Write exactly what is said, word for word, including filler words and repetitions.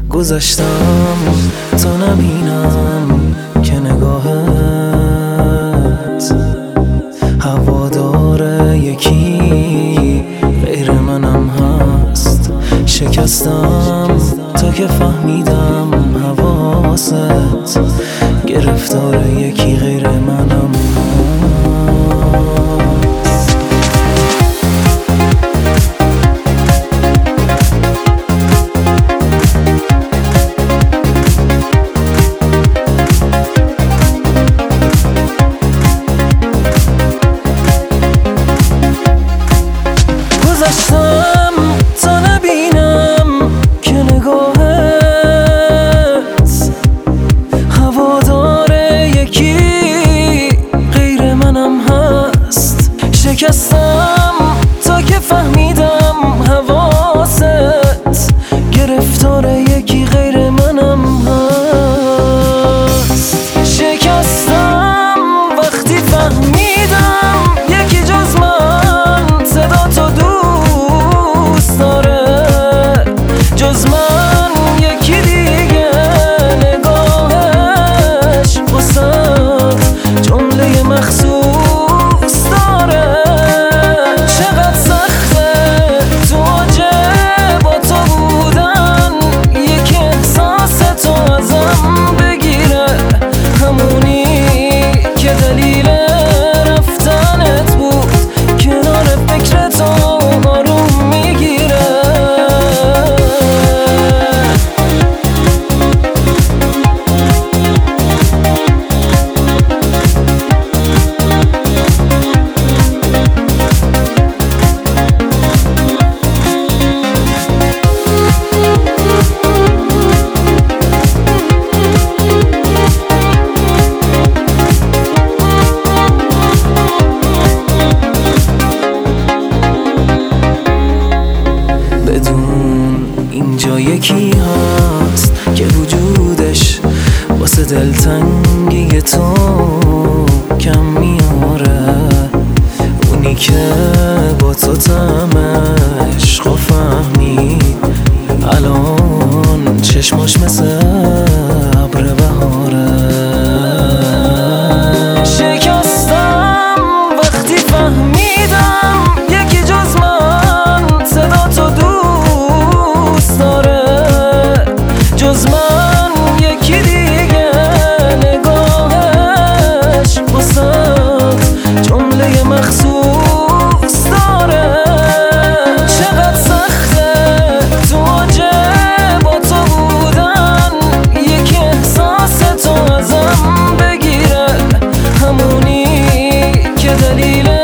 گذشتم تا نبینم که نگاهت هوادار یکی غیر منم هست. شکستم تا که فهمیدم حواست گرفتار یکی غیر منم هست. گذشتم تا نبینم که نگاهت هوادار یکی غیر منم هست. شکستم تا که فهمیدم حواست گرفتار یکی غیر منم هست. شکستم وقتی فهمیدم یکی جز من صدا تو دوست داره، جز من یکی دیگه نگاهش واسه جمله مخصوص داره. چقدر سخته تو واجه با تو بودن، یک احساس تو ازم بگیره، همونی که دلیل رفتنت بود کنار فکر تو آروم میگیره. اینجا یکی هست که وجودش واسه دلتنگی تو کم میاره، اونی که با تو طعم عشق و فهمید الان چشماش مثل ابر بهاره. شکستم وقتی فهمیدم یکی جز من صدا تو دوست داره، جز من یکی دیگه نگاهش واسه جمله مخصوص داره. چقدر سخته تو واجه با تو بودن، یک احساس تو ازم بگیره، همونی که دلیل